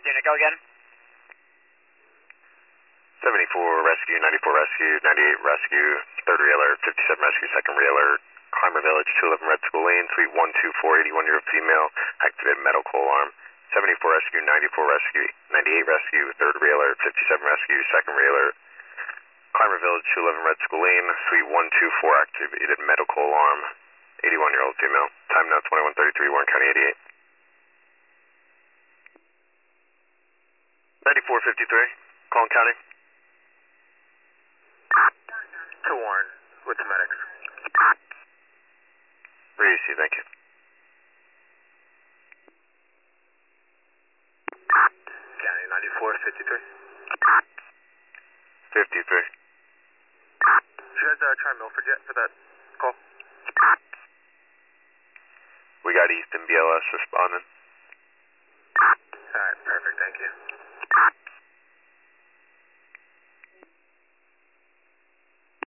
unit, go again. 74 rescue, 94 rescue, 98 rescue, third realer, 57 rescue, second realer, Climber Village, 211 Red School Lane, Suite 124, 81-year-old female, activated medical alarm. 74 rescue, 94 rescue, 98 rescue, third realer, 57 rescue, second realer, Climber Village, 211 Red School Lane, Suite 124, activated medical alarm. 81-year-old female. Time now 21:33, Warren County 88. 9453, Collin County. To Warren, with the medics. Reese, thank you. County 9453. 53. Did you guys try Milford yet for that call? We got Easton BLS responding. Alright, perfect, thank you.